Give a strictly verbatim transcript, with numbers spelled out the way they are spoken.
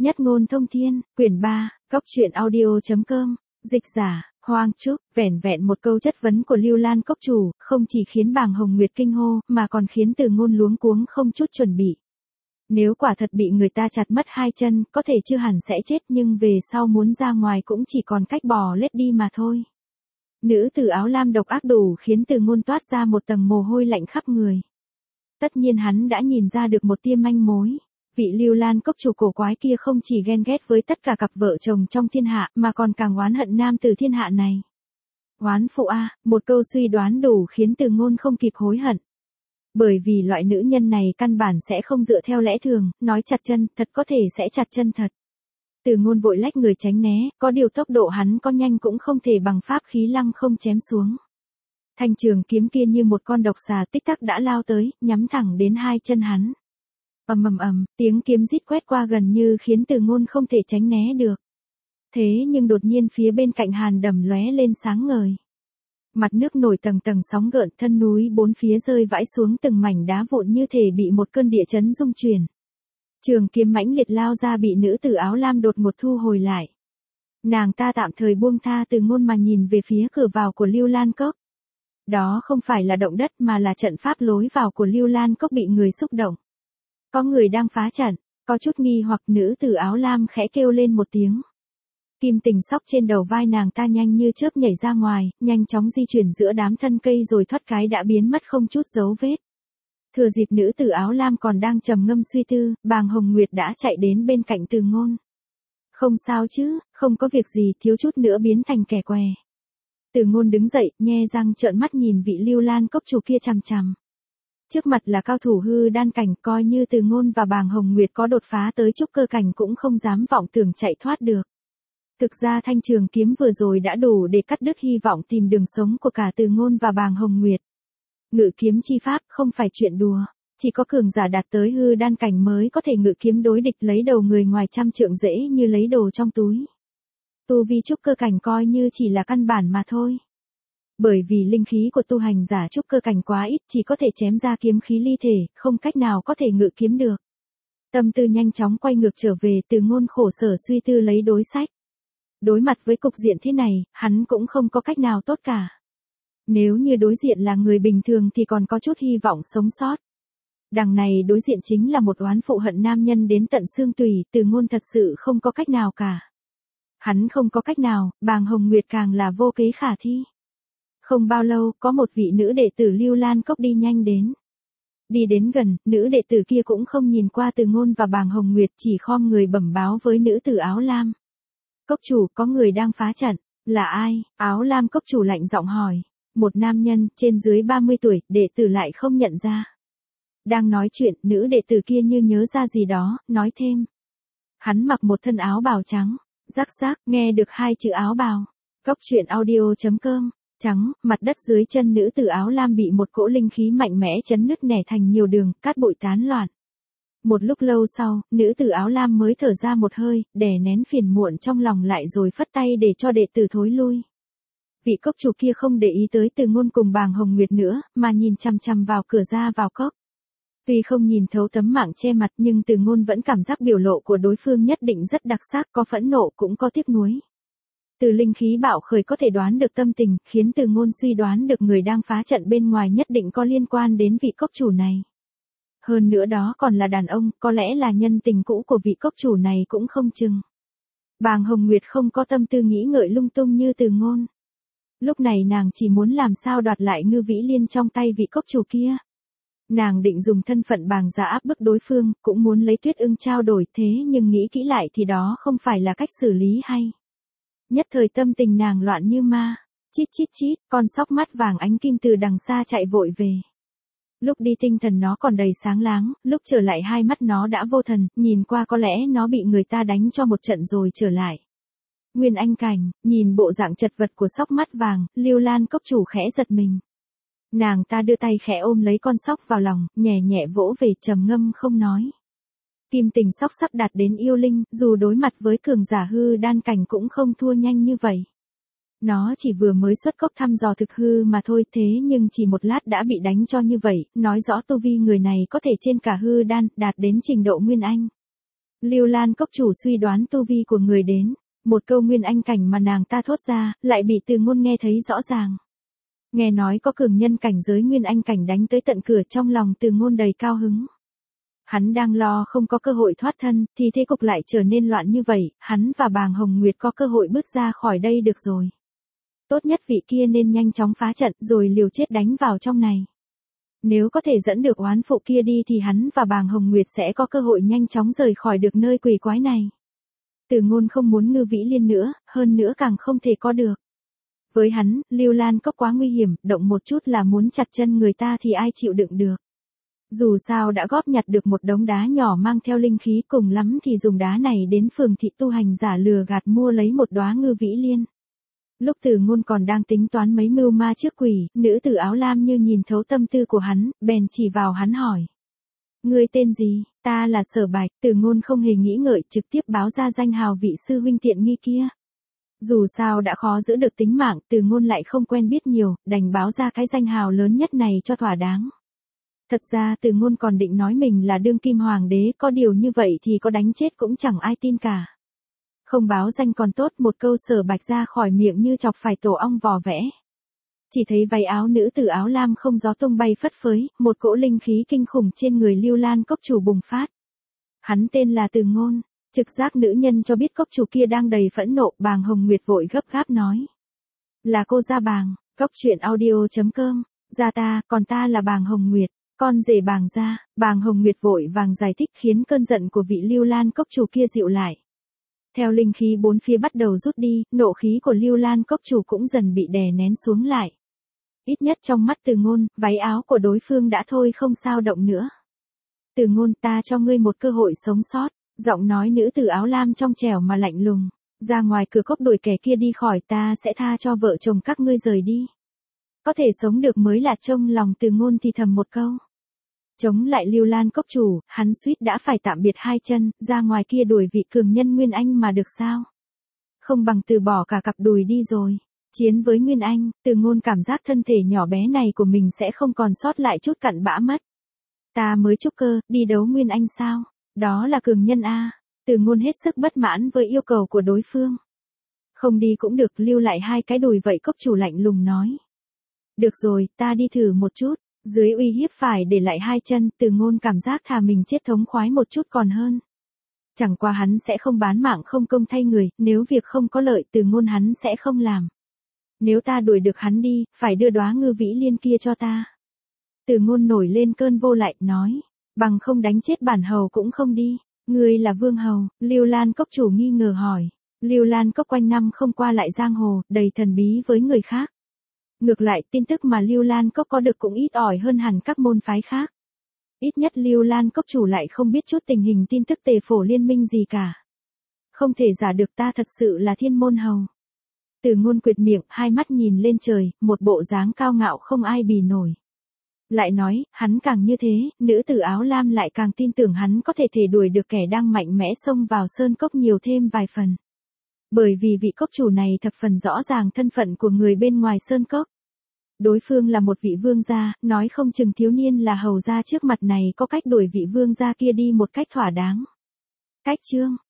Nhất ngôn thông thiên, quyển ba, góc truyện audio.com, dịch giả, Hoang Trúc, vẻn vẹn một câu chất vấn của Lưu Lan Cốc chủ, không chỉ khiến Bàng Hồng Nguyệt kinh hô, mà còn khiến Từ Ngôn luống cuống không chút chuẩn bị. Nếu quả thật bị người ta chặt mất hai chân, có thể chưa hẳn sẽ chết nhưng về sau muốn ra ngoài cũng chỉ còn cách bò lết đi mà thôi. Nữ tử áo lam độc ác đủ khiến Từ Ngôn toát ra một tầng mồ hôi lạnh khắp người. Tất nhiên hắn đã nhìn ra được một tia manh mối. Vị Lưu Lan Cốc chủ cổ quái kia không chỉ ghen ghét với tất cả cặp vợ chồng trong thiên hạ mà còn càng oán hận nam tử thiên hạ này. Oán phụ a, một câu suy đoán đủ khiến Từ Ngôn không kịp hối hận. Bởi vì loại nữ nhân này căn bản sẽ không dựa theo lẽ thường, nói chặt chân, thật có thể sẽ chặt chân thật. Từ Ngôn vội lách người tránh né, có điều tốc độ hắn có nhanh cũng không thể bằng pháp khí lăng không chém xuống. Thanh trường kiếm kia như một con độc xà tích tắc đã lao tới, nhắm thẳng đến hai chân hắn. Ầm ầm ầm, tiếng kiếm rít quét qua gần như khiến Từ Ngôn không thể tránh né được. Thế nhưng đột nhiên phía bên cạnh hàn đầm lóe lên sáng ngời. Mặt nước nổi tầng tầng sóng gợn, thân núi bốn phía rơi vãi xuống từng mảnh đá vụn như thể bị một cơn địa chấn rung chuyển. Trường kiếm mãnh liệt lao ra bị nữ tử áo lam đột ngột thu hồi lại. Nàng ta tạm thời buông tha Từ Ngôn mà nhìn về phía cửa vào của Lưu Lan Cốc. Đó không phải là động đất mà là trận pháp lối vào của Lưu Lan Cốc bị người xúc động. Có người đang phá trận, có chút nghi hoặc nữ tử áo lam khẽ kêu lên một tiếng. Kim tình sóc trên đầu vai nàng ta nhanh như chớp nhảy ra ngoài, nhanh chóng di chuyển giữa đám thân cây rồi thoát cái đã biến mất không chút dấu vết. Thừa dịp nữ tử áo lam còn đang trầm ngâm suy tư, Bàng Hồng Nguyệt đã chạy đến bên cạnh Từ Ngôn. Không sao chứ, không có việc gì, thiếu chút nữa biến thành kẻ què. Từ Ngôn đứng dậy, nhe răng trợn mắt nhìn vị Lưu Lan Cốc chủ kia chằm chằm. Trước mặt là cao thủ hư đan cảnh, coi như Từ Ngôn và Bàng Hồng Nguyệt có đột phá tới trúc cơ cảnh cũng không dám vọng tưởng chạy thoát được. Thực ra thanh trường kiếm vừa rồi đã đủ để cắt đứt hy vọng tìm đường sống của cả Từ Ngôn và Bàng Hồng Nguyệt. Ngự kiếm chi pháp không phải chuyện đùa, chỉ có cường giả đạt tới hư đan cảnh mới có thể ngự kiếm đối địch, lấy đầu người ngoài trăm trượng dễ như lấy đồ trong túi. Tu vi trúc cơ cảnh coi như chỉ là căn bản mà thôi. Bởi vì linh khí của tu hành giả trúc cơ cảnh quá ít, chỉ có thể chém ra kiếm khí ly thể, không cách nào có thể ngự kiếm được. Tâm tư nhanh chóng quay ngược trở về, Từ Ngôn khổ sở suy tư lấy đối sách. Đối mặt với cục diện thế này, hắn cũng không có cách nào tốt cả. Nếu như đối diện là người bình thường thì còn có chút hy vọng sống sót. Đằng này đối diện chính là một oán phụ hận nam nhân đến tận xương tủy, Từ Ngôn thật sự không có cách nào cả. Hắn không có cách nào, Bàng Hồng Nguyệt càng là vô kế khả thi. Không bao lâu, có một vị nữ đệ tử Lưu Lan Cốc đi nhanh đến. Đi đến gần, nữ đệ tử kia cũng không nhìn qua Từ Ngôn và Bàng Hồng Nguyệt, chỉ khom người bẩm báo với nữ tử áo lam. Cốc chủ, có người đang phá trận. Là ai? Áo lam cốc chủ lạnh giọng hỏi. Một nam nhân, trên dưới ba mươi tuổi, đệ tử lại không nhận ra. Đang nói chuyện, nữ đệ tử kia như nhớ ra gì đó, nói thêm. Hắn mặc một thân áo bào trắng. Rắc rắc, nghe được hai chữ áo bào. Góc truyện audio.com. Trắng, mặt đất dưới chân nữ tử áo lam bị một cỗ linh khí mạnh mẽ chấn nứt nẻ thành nhiều đường, cát bụi tán loạn. Một lúc lâu sau, nữ tử áo lam mới thở ra một hơi, đè nén phiền muộn trong lòng lại rồi phất tay để cho đệ tử thối lui. Vị cốc chủ kia không để ý tới Từ Ngôn cùng Bàng Hồng Nguyệt nữa, mà nhìn chằm chằm vào cửa ra vào cốc. Tuy không nhìn thấu tấm mảng che mặt nhưng Từ Ngôn vẫn cảm giác biểu lộ của đối phương nhất định rất đặc sắc, có phẫn nộ cũng có tiếc nuối. Từ linh khí bạo khởi có thể đoán được tâm tình, khiến Từ Ngôn suy đoán được người đang phá trận bên ngoài nhất định có liên quan đến vị cốc chủ này. Hơn nữa đó còn là đàn ông, có lẽ là nhân tình cũ của vị cốc chủ này cũng không chừng. Bàng Hồng Nguyệt không có tâm tư nghĩ ngợi lung tung như Từ Ngôn. Lúc này nàng chỉ muốn làm sao đoạt lại ngư vĩ liên trong tay vị cốc chủ kia. Nàng định dùng thân phận bàng giả áp bức đối phương, cũng muốn lấy Tuyết Ưng trao đổi, thế nhưng nghĩ kỹ lại thì đó không phải là cách xử lý hay. Nhất thời tâm tình nàng loạn như ma. Chít chít chít, con sóc mắt vàng ánh kim từ đằng xa chạy vội về. Lúc đi tinh thần nó còn đầy sáng láng, lúc trở lại hai mắt nó đã vô thần, nhìn qua có lẽ nó bị người ta đánh cho một trận rồi trở lại. Nguyên Anh cảnh, nhìn bộ dạng chật vật của sóc mắt vàng, Lưu Lan Cốc chủ khẽ giật mình. Nàng ta đưa tay khẽ ôm lấy con sóc vào lòng, nhẹ nhẹ vỗ về, trầm ngâm không nói. Kim tình sóc sắp đạt đến yêu linh, dù đối mặt với cường giả hư đan cảnh cũng không thua nhanh như vậy. Nó chỉ vừa mới xuất cốc thăm dò thực hư mà thôi, thế nhưng chỉ một lát đã bị đánh cho như vậy, nói rõ tu vi người này có thể trên cả hư đan, đạt đến trình độ Nguyên Anh. Lưu Lan cốc chủ suy đoán tu vi của người đến, một câu nguyên anh cảnh mà nàng ta thốt ra, lại bị Từ Ngôn nghe thấy rõ ràng. Nghe nói có cường nhân cảnh giới nguyên anh cảnh đánh tới tận cửa, trong lòng Từ Ngôn đầy cao hứng. Hắn đang lo không có cơ hội thoát thân, thì thế cục lại trở nên loạn như vậy, hắn và Bàng Hồng Nguyệt có cơ hội bước ra khỏi đây được rồi. Tốt nhất vị kia nên nhanh chóng phá trận rồi liều chết đánh vào trong này. Nếu có thể dẫn được oán phụ kia đi thì hắn và Bàng Hồng Nguyệt sẽ có cơ hội nhanh chóng rời khỏi được nơi quỷ quái này. Từ Ngôn không muốn Ngư Vĩ Liên nữa, hơn nữa càng không thể có được. Với hắn, Lưu Lan cốc quá nguy hiểm, động một chút là muốn chặt chân người ta thì ai chịu đựng được. Dù sao đã góp nhặt được một đống đá nhỏ mang theo linh khí, cùng lắm thì dùng đá này đến phường thị tu hành giả lừa gạt mua lấy một đóa Ngư Vĩ Liên. Lúc Từ Ngôn còn đang tính toán mấy mưu ma trước quỷ, nữ tử áo lam như nhìn thấu tâm tư của hắn, bèn chỉ vào hắn hỏi. Ngươi tên gì? Ta là Sở Bạch. Từ Ngôn không hề nghĩ ngợi, trực tiếp báo ra danh hào vị sư huynh tiện nghi kia. Dù sao đã khó giữ được tính mạng, Từ Ngôn lại không quen biết nhiều, đành báo ra cái danh hào lớn nhất này cho thỏa đáng. Thật ra Từ Ngôn còn định nói mình là đương kim hoàng đế, có điều như vậy thì có đánh chết cũng chẳng ai tin cả. Không báo danh còn tốt, một câu Sở Bạch ra khỏi miệng như chọc phải tổ ong vò vẽ. Chỉ thấy váy áo nữ tử áo lam không gió tung bay phất phới, một cỗ linh khí kinh khủng trên người Lưu Lan cốc chủ bùng phát. Hắn tên là Từ Ngôn. Trực giác nữ nhân cho biết cốc chủ kia đang đầy phẫn nộ, Bàng Hồng Nguyệt vội gấp gáp nói. Là cô gia Bàng, cốc truyện audio chấm com, gia ta, còn ta là Bàng Hồng Nguyệt, con rể Bàng gia. Bàng Hồng Nguyệt vội vàng giải thích khiến cơn giận của vị Lưu Lan cốc chủ kia dịu lại. Theo linh khí bốn phía bắt đầu rút đi, nộ khí của Lưu Lan cốc chủ cũng dần bị đè nén xuống lại. Ít nhất trong mắt Từ Ngôn, váy áo của đối phương đã thôi không sao động nữa. Từ Ngôn, ta cho ngươi một cơ hội sống sót. Giọng nói nữ tử áo lam trong trẻo mà lạnh lùng. Ra ngoài cửa cốc đuổi kẻ kia đi khỏi, ta sẽ tha cho vợ chồng các ngươi rời đi. Có thể sống được mới là trong lòng Từ Ngôn thì thầm một câu. Chống lại Lưu Lan cốc chủ, hắn suýt đã phải tạm biệt hai chân, ra ngoài kia đuổi vị cường nhân Nguyên Anh mà được sao? Không bằng từ bỏ cả cặp đùi đi rồi. Chiến với Nguyên Anh, Từ Ngôn cảm giác thân thể nhỏ bé này của mình sẽ không còn sót lại chút cặn bã mất. Ta mới trúc cơ, đi đấu Nguyên Anh sao? Đó là cường nhân a. Từ Ngôn hết sức bất mãn với yêu cầu của đối phương. Không đi cũng được, lưu lại hai cái đùi vậy, cốc chủ lạnh lùng nói. Được rồi, ta đi thử một chút. Dưới uy hiếp phải để lại hai chân, Từ Ngôn cảm giác thà mình chết thống khoái một chút còn hơn. Chẳng qua hắn sẽ không bán mạng không công thay người, nếu việc không có lợi Từ Ngôn hắn sẽ không làm. Nếu ta đuổi được hắn đi, phải đưa đóa Ngư Vĩ Liên kia cho ta. Từ Ngôn nổi lên cơn vô lại, nói. Bằng không đánh chết bản hầu cũng không đi. Ngươi là vương hầu? Lưu Lan cốc chủ nghi ngờ hỏi. Lưu Lan cốc quanh năm không qua lại giang hồ, đầy thần bí với người khác. Ngược lại, tin tức mà Lưu Lan cốc có được cũng ít ỏi hơn hẳn các môn phái khác. Ít nhất Lưu Lan cốc chủ lại không biết chút tình hình tin tức Tề Phổ liên minh gì cả. Không thể giả được, ta thật sự là thiên môn hầu. Từ Ngôn quệt miệng, hai mắt nhìn lên trời, một bộ dáng cao ngạo không ai bì nổi. Lại nói, hắn càng như thế, nữ tử áo lam lại càng tin tưởng hắn có thể thể đuổi được kẻ đang mạnh mẽ xông vào sơn cốc nhiều thêm vài phần. Bởi vì vị cốc chủ này thập phần rõ ràng thân phận của người bên ngoài sơn cốc. Đối phương là một vị vương gia, nói không chừng thiếu niên là hầu gia trước mặt này có cách đuổi vị vương gia kia đi một cách thỏa đáng. Cách chương